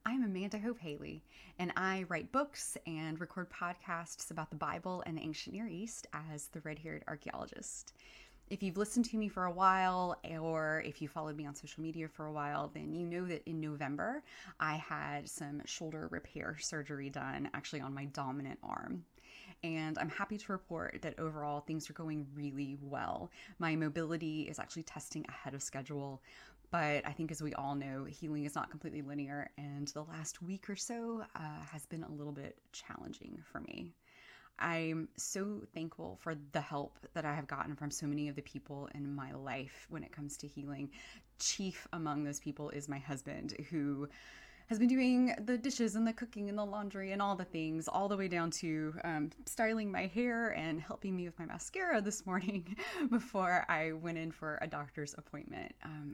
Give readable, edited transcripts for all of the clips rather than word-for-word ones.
I'm Amanda Hope Haley, and I write books and record podcasts about the Bible and the ancient Near East as the red-haired archaeologist. If you've listened to me for a while, or if you followed me on social media for a while, then you know that in November I had some shoulder repair surgery done, actually on my dominant arm. And I'm happy to report that overall things are going really well. My mobility is actually testing ahead of schedule. But I think, as we all know, healing is not completely linear, and the last week or so has been a little bit challenging for me. I'm so thankful for the help that I have gotten from so many of the people in my life when it comes to healing. Chief among those people is my husband, who has been doing the dishes and the cooking and the laundry and all the things, all the way down to styling my hair and helping me with my mascara this morning before I went in for a doctor's appointment.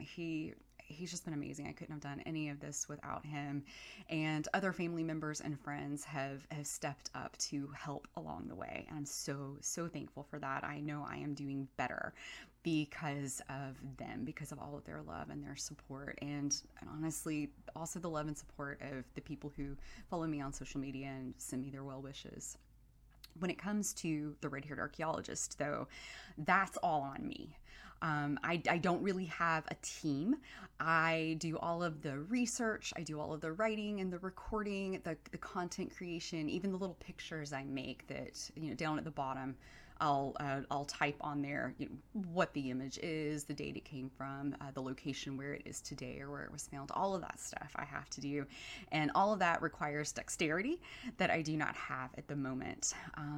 He's just been amazing. I couldn't have done any of this without him. And other family members and friends have stepped up to help along the way. And I'm so, so thankful for that. I know I am doing better because of them, because of all of their love and their support, and honestly, also the love and support of the people who follow me on social media and send me their well wishes. When it comes to the red-haired archaeologist, though, that's all on me. I don't really have a team. I do all of the research, I do all of the writing and the recording, the content creation, even the little pictures I make that, down at the bottom, I'll type on there what the image is, the date it came from, the location where it is today or where it was found. All of that stuff I have to do, and all of that requires dexterity that I do not have at the moment.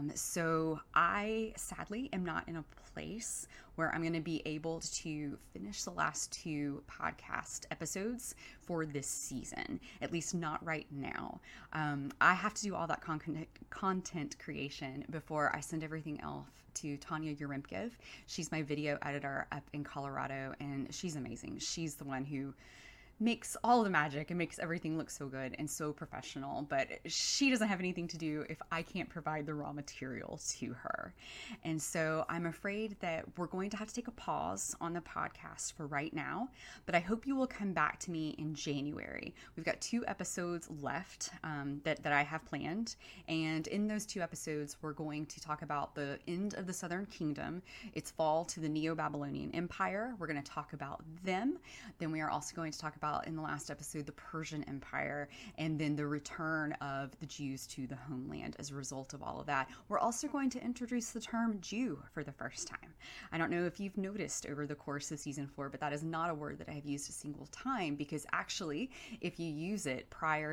So I sadly am not in a place where I'm going to be able to finish the last two podcast episodes for this season, at least not right now. I have to do all that content creation before I send everything else to Tanya Uremkiv. She's my video editor up in Colorado, and she's amazing. She's the one who makes all the magic and makes everything look so good and so professional, but she doesn't have anything to do if I can't provide the raw material to her. And so I'm afraid that we're going to have to take a pause on the podcast for right now, but I hope you will come back to me in January. We've got 2 episodes left that I have planned, and in those 2 episodes we're going to talk about the end of the Southern Kingdom, its fall to the Neo-Babylonian Empire. We're going to talk about them. Then we are also going to talk about, in the last episode, the Persian Empire, and then the return of the Jews to the homeland as a result of all of that. We're also going to introduce the term Jew for the first time. I don't know if you've noticed over the course of season 4, but that is not a word that I have used a single time, because actually, if you use it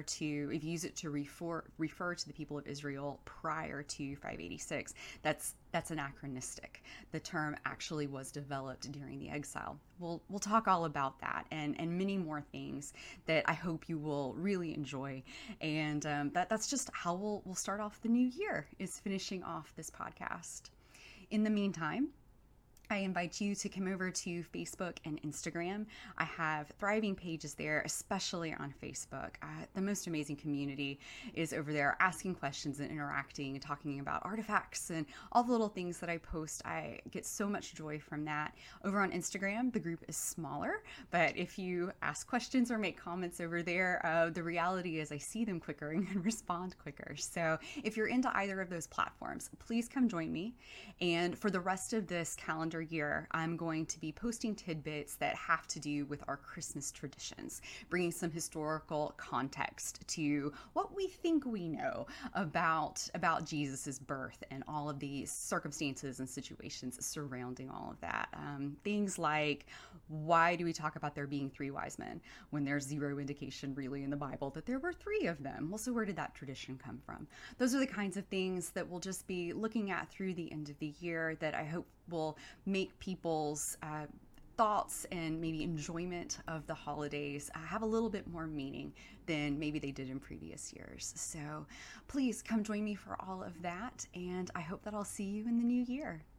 to refer to the people of Israel prior to 586, that's anachronistic. The term actually was developed during the exile. We'll talk all about that and many more things that I hope you will really enjoy. And that's just how we'll start off the new year, is finishing off this podcast. In the meantime, I invite you to come over to Facebook and Instagram. I have thriving pages there, especially on Facebook. The most amazing community is over there, asking questions and interacting and talking about artifacts and all the little things that I post. I get so much joy from that. Over on Instagram, the group is smaller, but if you ask questions or make comments over there, the reality is I see them quicker and can respond quicker. So if you're into either of those platforms, please come join me. And for the rest of this calendar year, I'm going to be posting tidbits that have to do with our Christmas traditions, bringing some historical context to what we think we know about Jesus's birth and all of the circumstances and situations surrounding all of that. Things like, why do we talk about there being 3 wise men when there's zero indication really in the Bible that there were 3 of them? Well, so where did that tradition come from? Those are the kinds of things that we'll just be looking at through the end of the year that I hope will make people's thoughts and maybe enjoyment of the holidays have a little bit more meaning than maybe they did in previous years. So please come join me for all of that, and I hope that I'll see you in the new year.